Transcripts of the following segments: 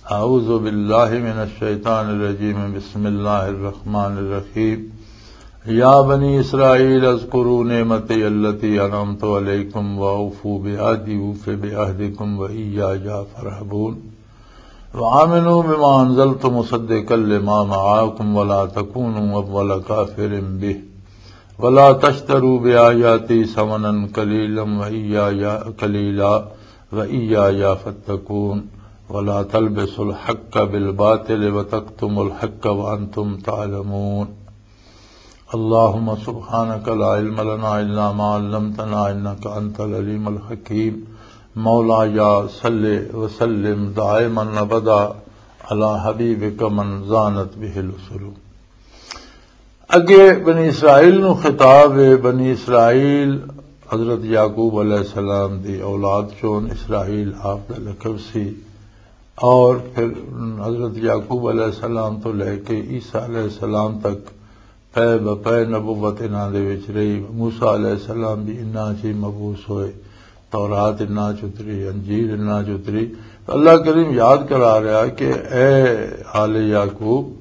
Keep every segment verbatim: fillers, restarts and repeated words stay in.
اعوذ باللہ من الشیطان الرجیم بسم اللہ الرحمن الرحیم یا بنی اسرائیل اذکروا نعمتی التی انعمت علیکم واوفوا بعہدی اوف بعہدکم وایایا فارہبون وآمنوا بما انزلت مصدقا لما معاکم ولا تکونوا اول کافر بہ ولا تشتروا بآیاتی ثمنا قلیلا وایایا قلیلا وایایا فاتقون ولا تلبسوا الحق بالباطل وتكتموا الحق وانتم تعلمون اللهم سبحانك لا علم لنا الا ما علمتنا انك انت العليم الحكيم مولاي صل وسلم دائما ابدا على حبيبك من زانت به السلوم. اگے بنی اسرائیل نو خطاب ہے. بنی اسرائیل حضرت یعقوب علیہ السلام دی اولاد چون اسرائیل آپ دا لقب سی، اور پھر حضرت یعقوب علیہ السلام تو لے کے عیسیٰ علیہ السلام تک پے بپے نبوت انہاں دے وچ رہی. موسیٰ علیہ السلام بھی انہاں چی مبعوث ہوئے، تورات انہاں چتری، انجیل انہاں چتری. تو اللہ کریم یاد کرا رہا کہ اے آل یعقوب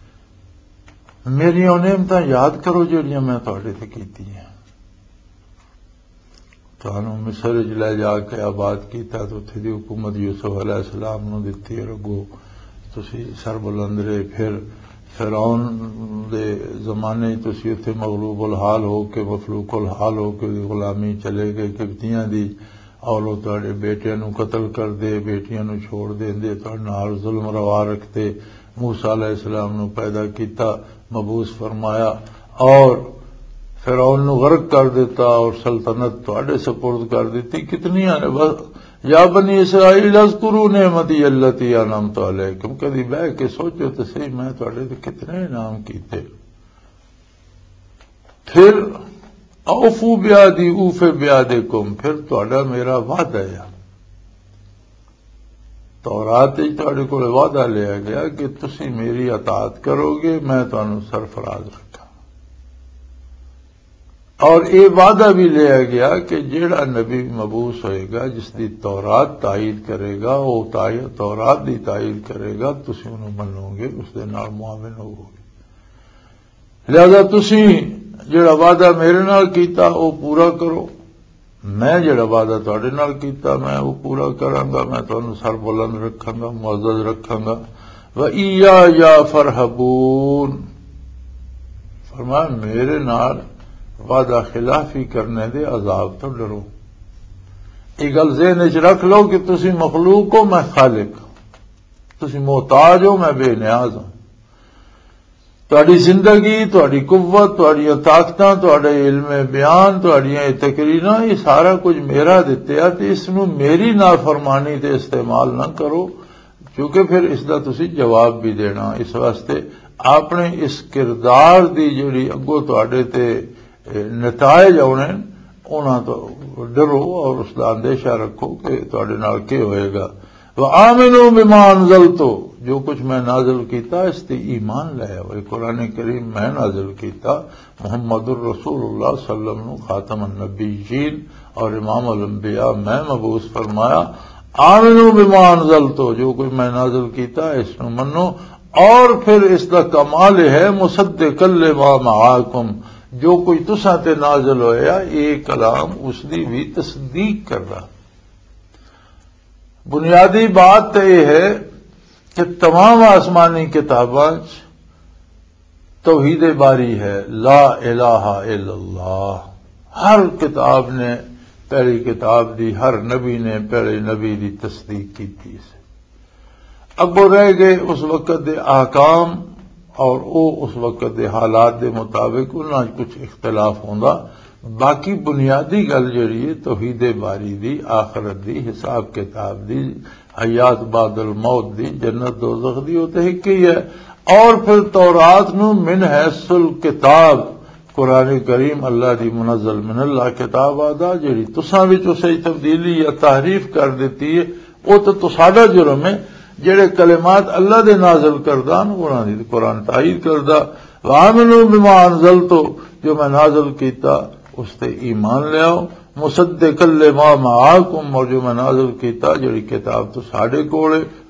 میری نعمتاں یاد کرو جڑیاں میں تہاڈے تے کیتی ہیں. تانوں مصر وچ لے جا کے آباد کیتا تو اتھے دی حکومت یوسف علیہ السلام نو دتی، رگو تسی سر بلند رہے. پھر فرعون دے زمانے تسی اتھے مغلوب الحال ہو کے مفلوق الحال ہو کے غلامی چلے گئے قبطیاں دی، اور وہ تہاڈے بیٹیاں نو قتل کر دے، بیٹیاں نو چھوڑ دیندے، تہاڈے نال ظلم روا رکھتے. موسیٰ علیہ السلام نو پیدا کیتا، مبعوث فرمایا اور فرعون نو غرق کر دیتا اور سلطنت تہاڈے سپرد کر دیتی. کتنی نے بس یا بنی اسرائیل اذکروا نعمتی التی انعمت علیکم. کدی بیٹھ کے سوچو تو صحیح میں تہاڈے تے کتنے انعام کیتے. پھر اوفوا بعہدی اوف بعہدکم، پھر تہاڈا میرا وعدہ ہے. تورات وچ تہاڈے کول وعدہ لیا گیا کہ تسی میری اطاعت کرو گے، میں تانوں سرفراز رکھاں. اور یہ وعدہ بھی لیا گیا کہ جیڑا نبی مبعوث ہوئے گا جس دی تورات تائید کرے گا، وہ تورات دی تائید کرے گا، تسی انہوں منو گے، اس دے نال معاون ہوو گے. لہذا تسی جیڑا وعدہ میرے نال کیتا وہ پورا کرو، میں جیڑا وعدہ تہاڈے نال کیتا میں وہ پورا کراں گا، میں تانوں سر بلند رکھاں گا، معزز رکھاں گا. وَإِيَّايَ فَارْهَبُونَ، فرمایا میرے نال وعدہ خلافی کرنے دے عذاب تو ڈرو. یہ گل ذہن وچ رکھ لو کہ تسی مخلوق ہو، میں خالق ہوں. تسی محتاج ہو، میں بے نیاز ہوں. تہاڈی زندگی، تہاڈی قوت، تہاڈیاں طاقتاں، تہاڈے علم بیان، تہاڈیاں تقریراں، یہ سارا کچھ میرا دتیا تے اس نو میری نافرمانی تے استعمال نہ کرو، کیونکہ پھر اس دا تسی جواب بھی دینا. اس واسطے اپنے اس کردار دی جڑی اگوں تہاڈے تے نتائج آنے انہاں تو ڈرو اور اس کا اندیشہ رکھو کہ تہاڈے نال کی ہوئے گا. وآمنوا بما انزلت، جو کچھ میں نازل کیتا اس تے ایمان لے آؤ. قرآن کریم میں نازل کیتا، محمد الرسول اللہ صلی اللہ علیہ وسلم خاتم النبیین اور امام الانبیاء میں مبعوث فرمایا. آمنوا بما انزلت، جو کچھ میں نازل کیتا اس نو منو. اور پھر اس کا کمال ہے مصدقا لما معاکم، جو کوئی تساں تے نازل ہویا یہ کلام اس دی بھی تصدیق کر رہا. بنیادی بات تو یہ ہے کہ تمام آسمانی کتاباں توحید باری ہے، لا الہ الا اللہ. ہر کتاب نے پہلی کتاب دی، ہر نبی نے پہلے نبی دی تصدیق کی تھی. اگوں رہ گئے اس وقت دے احکام اور او اس وقت دے حالات دے مطابق انہاں کچھ اختلاف ہوندا. باقی بنیادی گل جڑی ہے توحید باری دی، آخرت دی، حساب کتاب دی، حیات بعد الموت دی، جنت دوزخ دی، وہ تو ایک ہی ہے. اور پھر تورات نو من حیث الکتاب قرآن کریم اللہ دی منزل من اللہ کتاب آدھا جڑی تساں وچ اسے تبدیلی یا تحریف کر دیتی ہے وہ تو تساڈا جرم ہے. جڑے کلمات اللہ دے نازل کردہ انہاں دی قرآن تائید کردہ. وآمنوا بما انزلت، جو میں نازل کیتا اس تے ایمان لے آؤ. مصدقا لما معاکم، اور جو میں نازل کیتا جڑی کتاب تو ساڈے کول ہے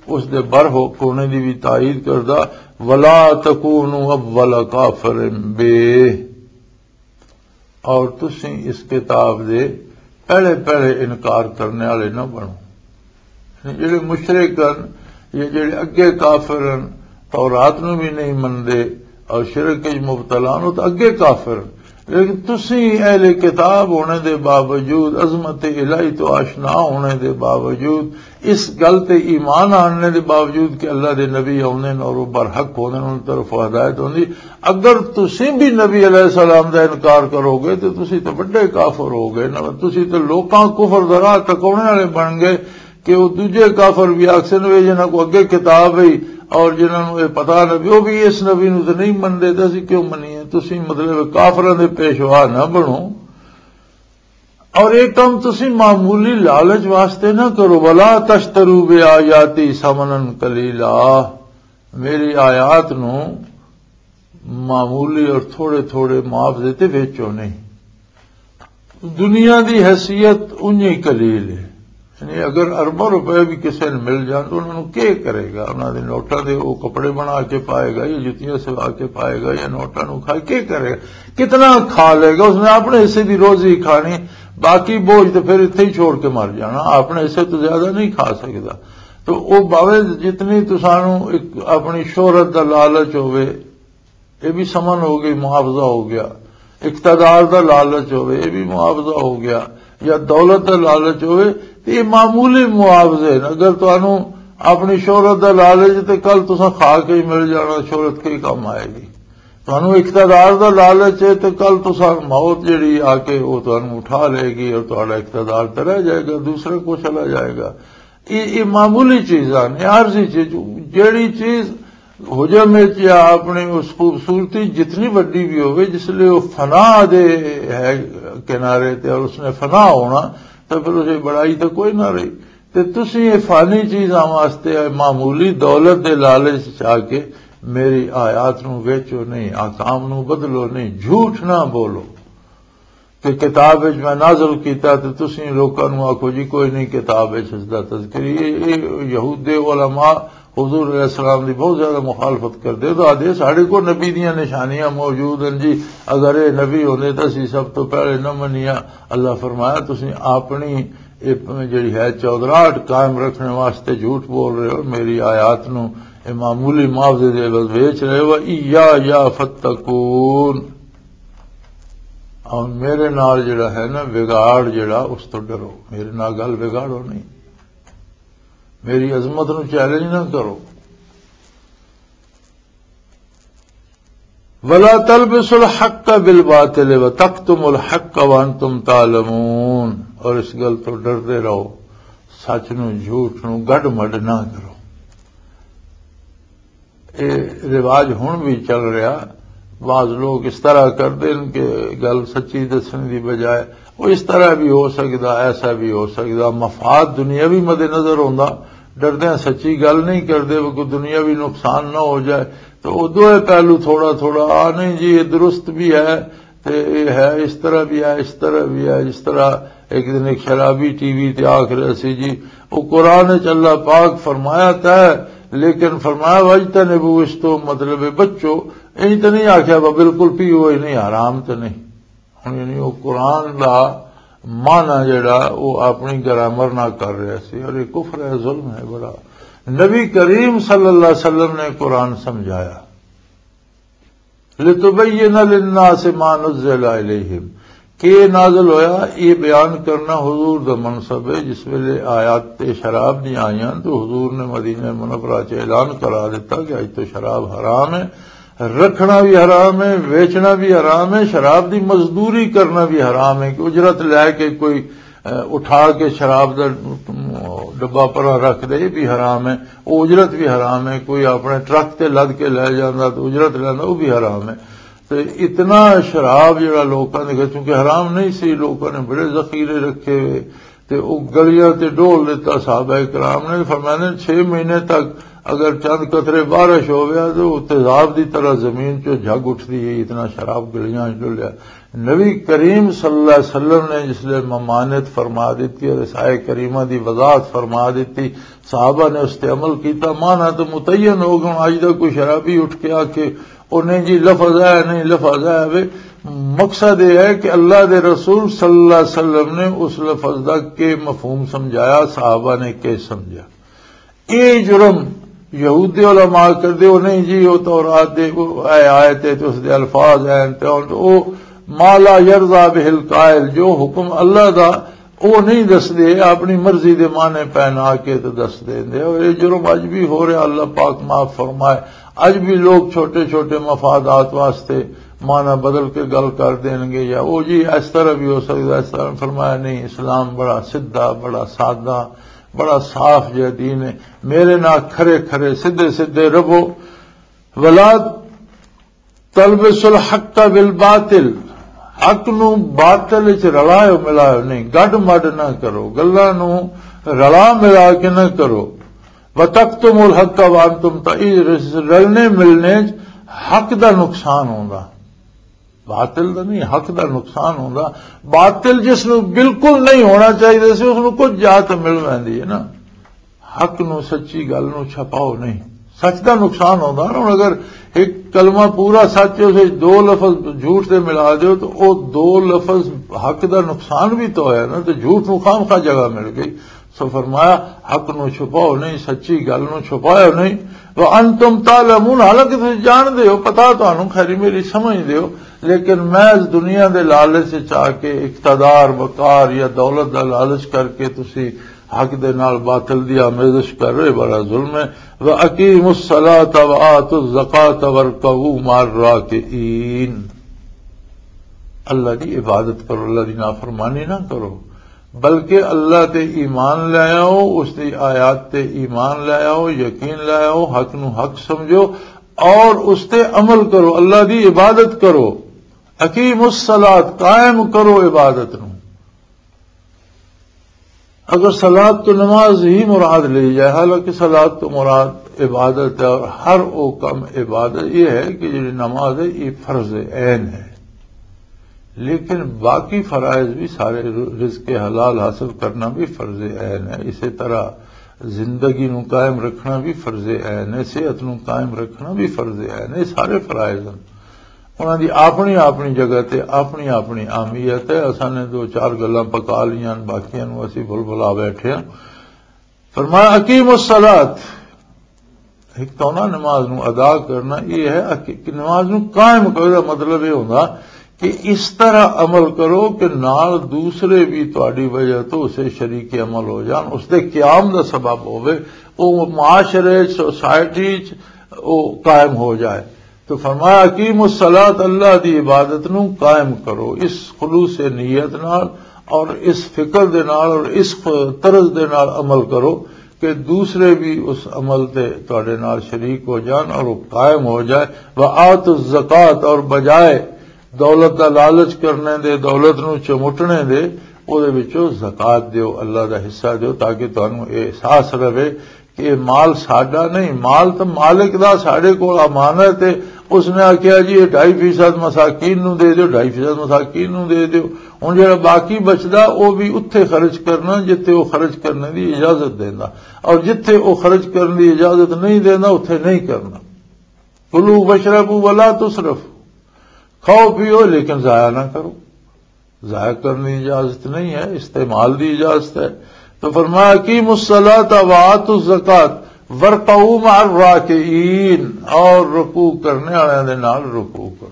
اس دے بر ہونے دی بھی تائید کردا ولا تکونوا اول کافر بے، اور تسی اس کتاب دے پہلے پہلے انکار کرنے والے نہ بنو، جڑے مشرکن یا جڑے اگے کافرن تورات نو بھی نہیں مندے اور شرک وچ مبتلا ہو تو اگے کافر، لیکن تسی اہل کتاب ہونے دے باوجود، عظمت الہی تو آشنا ہونے دے باوجود، اس گل تے ایمان آننے دے باوجود کہ اللہ دے نبی آنے اور وہ برحق ہونے ان طرف ہدایت ہوندی، اگر تسی بھی نبی علیہ السلام دا انکار کرو گے تو تسی تو بڑے کافر ہو گئے نا، تسی تو لوکاں کفر دا راہ تکونے والے بن گئے کہ وہ دوجے کافر بھی آکسن وے جنہاں کو اگے کتاب ہے اور جنہاں نو یہ پتا نبی وہ بھی اس نبی نو تو نہیں مندے تو اسی کیوں منیے، تسی مطلب کافراں دے پیشوا نہ بنو، اور ایک کام تسی معمولی لالچ واسطے نہ کرو، ولا تشتروا بآیاتی ثمنا قلیلا، میری آیات نو معمولی اور تھوڑے تھوڑے معاوضے تے ویچو نہیں، دنیا دی حیثیت انہی قلیل ہے، یعنی اگر اربوں روپے بھی کسی نے مل جان تو انہوں نے کیا کرے گا، انہوں نے نوٹاں دے وہ کپڑے بنا کے پائے گا یا جتیاں سوا کے پائے گا یا نوٹاں نو کھا کے کرے گا، کتنا کھا لے گا، اس نے اپنے حصے دی روزی کھانی، باقی بوجھ تو پھر اتنے ہی چھوڑ کے مر جانا، اپنے حصے تو زیادہ نہیں کھا سکتا، تو وہ باوے جتنی تسانو ایک اپنی شہرت دا لالچ ہوئے، یہ بھی سمن ہو گئی، معاوضہ ہو گیا، اقتدار دا لالچ ہوئے یہ بھی معاوضہ ہو گیا، یا دولت دا لالچ ہوئے تو یہ معمولی معاوضے، اگر تانوں اپنی شہرت دا لالچ تو کل تساں کھا کے ہی مل جانا، شہرت کے کام آئے گی، تانوں اقتدار دا لالچ ہے تو کل تساں موت جڑی آ کے وہ تانوں اٹھا لے گی اور تہاڈا اقتدار تو رہ جائے گا، دوسرے کو چلا جائے گا، یہ معمولی چیزاں نے، عارضی چیز، جیڑی چیز حجم یا اپنی اس خوبصورتی جتنی بڑی بھی ہوگی جس لئے وہ فنا دے ہے کنارے تے اور اس نے فنا ہونا تو پھر اسے بڑائی تو کوئی نہ رہی، تو تسی یہ فانی چیزاں واسطے معمولی دولت دے لالچ چاہ کے میری آیات نو ویچو نہیں، احکام نو بدلو نہیں، جھوٹ نہ بولو کہ کتاب وچ میں نازل کیتا تو تسی لوکاں نو آکھو جی کوئی نہیں کتاب وچ اس دا تذکری، یہود دے علماء حضور علیہ السلام دی بہت زیادہ مخالفت کردے تو آدھے ساڑھے کو نبی دیاں نشانیاں موجود ہیں جی، اگر یہ نبی ہونے تو اسی سب تو پہلے نہ منیا، اللہ فرمایا تسی اپنی جڑی ہے چودراہٹ قائم رکھنے واسطے جھوٹ بول رہے ہو، میری آیات نو معمولی معاوضے دے بس بیچ رہے ہو، ایا یا فتقون، اور میرے نال جڑا ہے نا بگاڑ جڑا اس تو ڈرو، میرے نال گل بگاڑو نہیں، میری عظمت نو چیلنج نہ کرو، ولا تلبسوا الحق بالباطل وتكتموا الحق وانتم تعلمون، اور اس گل تو ڈرتے رہو، سچ نو جھوٹ نو گڈ مڈ نہ کرو، اے رواج ہن بھی چل رہا، بعض لوگ اس طرح کرتے ہیں کہ گل سچی دسنے دی بجائے وہ اس طرح بھی ہو سکتا، ایسا بھی ہو سکتا، مفاد دنیاوی مد نظر ہوندا، ڈردے سچی گل نہیں کرتے وہ کوئی دنیاوی نقصان نہ ہو جائے، تو وہ دو پہلو تھوڑا تھوڑا آ نہیں جی یہ درست بھی ہے تے یہ ہے، اس طرح بھی ہے، اس طرح بھی ہے، جس طرح ایک دن ایک شرابی ٹی وی تے آکھ رہا سی جی وہ قرآن وچ اللہ پاک فرمایا تھا لیکن فرمایا واجتنبوا، اس تو مطلب بچو، یہ تو نہیں آخیا وہ بالکل پیو ہی نہیں، حرام تو نہیں، یعنی وہ قرآن دا معنی جڑا وہ اپنی گرامر نہ کر رہے سی، اور یہ کفر ہے، ظلم ہے بڑا۔ نبی کریم صلی اللہ علیہ وسلم نے قرآن سمجھایا، لِتُبَيِّنَ لِلنَّاسِ مَا نُزِّلَ إِلَيْهِمْ، کہ نازل ہویا یہ بیان کرنا حضور دا منصب ہے، جس ویلے آیات شراب دی آئیاں تو حضور نے مدینہ منورہ چ اعلان کرا دیتا کہ اج تو شراب حرام ہے، رکھنا بھی حرام ہے، ویچنا بھی حرام ہے، شراب دی مزدوری کرنا بھی حرام ہے کہ اجرت لے کے کوئی اٹھا کے شراب دا ڈبا پر رکھ دے بھی حرام ہے، وہ اجرت بھی حرام ہے، کوئی اپنے ٹرک تے لد کے لے جانا تو اجرت لینا وہ بھی حرام ہے، تو اتنا شراب جڑا لوکاں نے، چونکہ حرام نہیں سی، لوکاں نے بڑے ذخیرے رکھے ہوئے تے وہ گلیاں تے ڈول دیتا، صحابہ کرام نے فرمایا چھ مہینے تک اگر چند قطرے بارش ہو گیا تو تیزاب دی طرح زمین چو جھگ اٹھتی ہے، اتنا شراب گلیاں ڈولیا، نبی کریم صلی اللہ علیہ وسلم نے جس لئے ممانت فرما دیتی اور آئے کریمہ دی وضاحت فرما دیتی صحابہ نے اس تے عمل کیتا مانا تو متعین ہو گیا. اج دا کوئی شرابی اٹھ کے آ کے او نہیں جی لفظ ہے نہیں لفظ ہے وے. مقصد یہ ہے کہ اللہ دے رسول صلی اللہ علیہ وسلم نے اس لفظ دا کے مفہوم سمجھایا صحابہ نے کے سمجھا. اے جرم یہودی علماء کر دے وہ نہیں جی وہ تورات دے اے آیت ہے تو اس دے الفاظ ہیں تو او مالا یرضا بہل قائل جو حکم اللہ دا وہ نہیں دس دے اپنی مرضی دے معنی پہنا کے تو دس دے دے. اور یہ جرم اج بھی ہو رہا اللہ پاک معاف فرمائے. اج بھی لوگ چھوٹے چھوٹے مفادات واسطے معنی بدل کے گل کر دیں گے یا وہ جی اس طرح بھی ہو سکتا ہے اس طرح. فرمایا نہیں اسلام بڑا سیدھا بڑا سادہ بڑا صاف جہ دین ہے. میرے نال کھرے کھرے سیدھے سیدھے رہو. ولا تلبسوا الحق بالباطل حق نو باطل وچ رلاؤ ملاؤ نہیں گڈ مڈ نہ کرو گلاں نو رلا ملا کے نہ کرو. وتکتموا الحق وانتم تعلمون رلنے ملنے حق دا نقصان ہوندا باطل دا نہیں حق دا نقصان ہوندا. باطل جس نو بالکل نہیں ہونا چاہیے سی اس نو کچھ جات مل ویندی ہے نا. حق نو سچی گل نو چھپاؤ نہیں سچ دا نقصان ہوندا نا. اگر ایک کلمہ پورا سچ ہے اسے دو لفظ جھوٹ سے ملا دیو تو او دو لفظ حق دا نقصان بھی تو ہے نا. تو جھوٹ نو خام خواہ جگہ مل گئی. سو فرمایا حق نو چھپاؤ نہیں سچی گل نو چھپاؤ نہیں. وانتم تعلمون حالانکہ تسی جان دے ہو پتا تانوں خیری میری سمجھ دے ہو لیکن محض دنیا دے لالچ چاہ کے اقتدار وقار یا دولت دا لالچ کر کے تسی حق دے نال باطل دی آمیزش کر رہے بڑا ظلم ہے. وَأَقِيمُوا الصَّلَاةَ وَآتُوا الزَّكَاةَ وَارْكَعُوا مَعَ الرَّاكِعِينَ. اللہ دی عبادت کرو اللہ دی نافرمانی نہ کرو بلکہ اللہ تے ایمان لے آؤ اس دی آیات تے ایمان لے آؤ یقین لے آؤ حق نو حق سمجھو اور اس تے عمل کرو اللہ دی عبادت کرو. اقیم الصلاۃ قائم کرو عبادت نو. اگر صلاۃ تو نماز ہی مراد لی جائے حالانکہ صلاۃ تو مراد عبادت ہے اور ہر او کم عبادت یہ ہے کہ جو نماز ہے یہ فرض عین ہے لیکن باقی فرائض بھی سارے رزق حلال حاصل کرنا بھی فرض عین ہے. اسی طرح زندگی نو قائم رکھنا بھی فرض عین ہے صحت نو قائم رکھنا بھی فرض عین ہے. سارے فرائض ہیں انہاں دی اپنی اپنی جگہ تے اپنی اپنی اہمیت ہے. اساں نے دو چار گلاں پکا لیاں باقیاں نو اسی بھل بھلا بیٹھے ہیں. فرمایا اقیم الصلاۃ ایک تو نا نماز نو ادا کرنا یہ ہے کہ نماز نو قائم کرو. مطلب یہ ہوندا کہ اس طرح عمل کرو کہ نال دوسرے بھی تہاڈی وجہ تو اسے شریک عمل ہو جان اس دے قیام دا سبب ہوئے وہ معاشرے سوسائٹی وہ قائم ہو جائے. تو فرمایا اقیم الصلاۃ اللہ دی عبادت نو قائم کرو اس خلوص نیت نال اور اس فکر دے نال اور اس طرز دے نال عمل کرو کہ دوسرے بھی اس عمل تے تہاڈے نال شریک ہو جان اور وہ قائم ہو جائے. وآتوا الزکوٰۃ اور بجائے دولت دا لالچ کرنے دے دولت نو چمٹنے دے او دے وچوں زکات دیو اللہ دا حصہ دیو تاکہ تانوں احساس رہے کہ یہ مال ساڈا نہیں مال تو مالک دا ساڈے کول امانت ہے. اس نے آخیا جی یہ ڈھائی فیصد مساکین نو دے دیو ڈھائی فیصد مساکین نو دے دیو. ہن جڑا باقی بچدا او بھی اتھے خرچ کرنا جتھے وہ خرچ کرنے دی اجازت دیندا اور جتھے وہ خرچ کرنے دی اجازت نہیں دیندا اتھے نہیں کرنا. کلوا واشربوا ولا تسرفوا کھاؤ پیو لیکن ضائع نہ کرو. ضائع کرنے کی اجازت نہیں ہے استعمال دی اجازت ہے. تو فرمایا اقیموا الصلاۃ وآتوا الزکوٰۃ وارکعوا مع الراکعین اور رکوع کرنے والوں دے نال رکوع کرو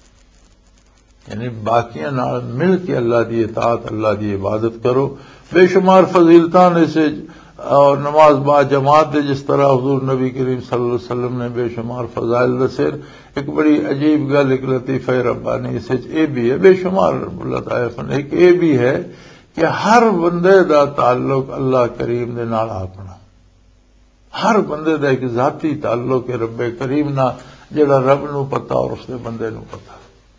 یعنی باقیاں نال مل کے اللہ دی اطاعت اللہ دی عبادت کرو. بے شمار فضیلتاں نے سے اور نماز با جماعت دے جس طرح حضور نبی کریم صلی اللہ علیہ وسلم نے بے شمار فضائل دسے. ایک بڑی عجیب گل ایک لطیفہ ربانی اس اے بھی ہے بے شمار لطائف ایک اے بھی ہے کہ ہر بندے دا تعلق اللہ کریم دے نال اپنا ہر بندے دا ایک ذاتی تعلق ہے رب کریم نال جڑا رب نو پتہ اور اس دے بندے نو پتہ.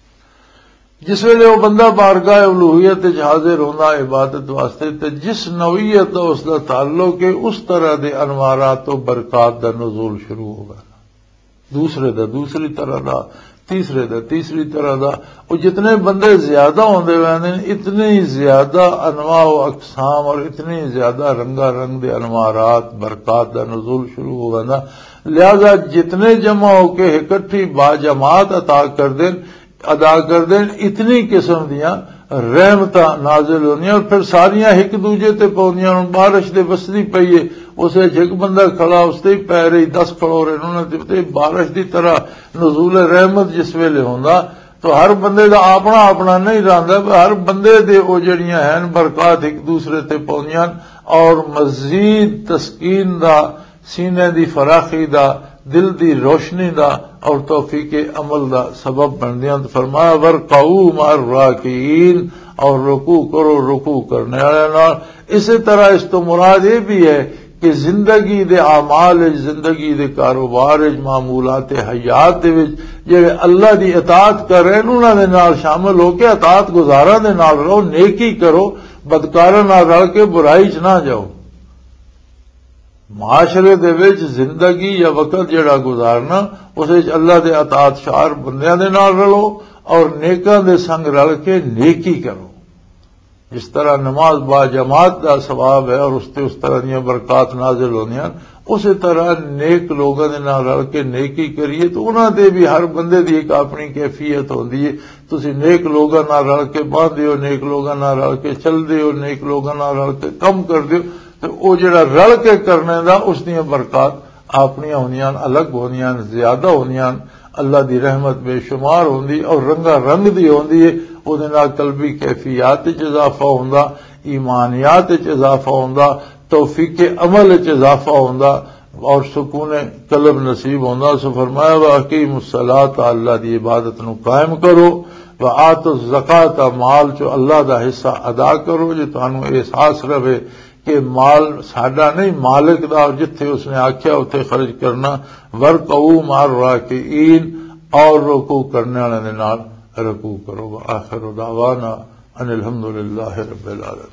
جس ویلے وہ بندہ بارگاہ الوہیت وچ حاضر ہوندا عبادت واسطے تے جس نوعیت دا اس دا تعلق ہے اس طرح دے انوارات و برکات دا نزول شروع ہوگا. دوسرے دا دوسری طرح دا، تیسرے دا تیسری طرح دا، اور جتنے بندے زیادہ ہوندے ویندے اتنے ہی زیادہ انواع و اقسام اور اتنی زیادہ رنگا رنگ دے انوارات برکات دا نزول شروع ہو ویندا، لہذا جتنے جمع ہو کے اکٹھی با جماعت عطا کر دیں ادا کر دیں اتنی قسم دیاں رحمتاں نازل ہونیاں، اور پھر ساریاں ایک دوجے تے پاؤندیاں۔ بارش دے وسدی پئی اسے ایک بندہ کھڑا اس تے پی رہی دس کھڑو رہے انہوں نے بارش دی طرح نزول رحمت جس ویلے ہوندا تو ہر بندے دا اپنا اپنا نہیں رہندا، ہر بندے دے او جڑیاں ہیں برکات ایک دوسرے تے پاؤندیاں اور مزید تسکین دا، سینے دی فراخی دا، دل دی روشنی دا اور توفیق عمل دا سبب بندیاں۔ تو فرمایا ورقعوا مع الراکعین، اور رکوع کرو رکوع کرنے والے نال۔ اسی طرح اس تو مراد یہ بھی ہے کہ زندگی دے اعمال، زندگی دے کاروبار، معمولات حیات دے وچ جڑے اللہ دی اطاعت کر رہے انہاں دے نال شامل ہو کے اطاعت گزاراں دے نال رہو، نیکی کرو، بدکاراں نال رل کے برائی چ نہ جاؤ۔ معاشرے دے وچ زندگی یا وقت جڑا گزارنا اس وچ اللہ دے اطاعت شار بندیاں دے نال رلو اور نیکاں دے سنگ رل کے نیکی کرو۔ جس طرح نماز با جماعت دا ثواب ہے اور اس تے اس طرح دیاں برکات نازل ہونیاں، اسی طرح نیک لوگاں دے نال رل کے نیکی کریے تو انہاں دے بھی ہر بندے دی ایک اپنی کیفیت ہوندی ہے۔ تسی نیک لوگاں نال رل کے باندھے ہو، نیک لوگاں نال رل کے چلدے ہو، نیک لوگاں نال رل کے کم کردے ہو، تو او جڑا رل کے کرنے دا اس دیاں برکات اپنیاں ہونیاں، الگ ہونیاں، زیادہ ہونیاں، اللہ دی رحمت بے شمار ہوندی اور رنگا رنگ دی ہوندی ہے۔ او دے نال قلبی کیفیات وچ اضافہ ہوندا، ایمانیات وچ اضافہ ہوندا، توفیق عمل وچ اضافہ ہوندا اور سکون قلب نصیب ہوندا۔ سو فرمایا واقیم الصلاۃ، اللہ دی عبادت نو قائم کرو، وآتوا الزکات، مال چو اللہ دا حصہ ادا کرو، جو تانوں احساس رہے کہ مال ساڈا نہیں مالک دا، اور جتھے اس نے آکھیا اتھے خرچ کرنا۔ ورکعوا مع الراکعین، اور رکوع کرنے والے دے نال رکوع کرو۔ وآخر دعوانا ان الحمد للہ رب العالمین۔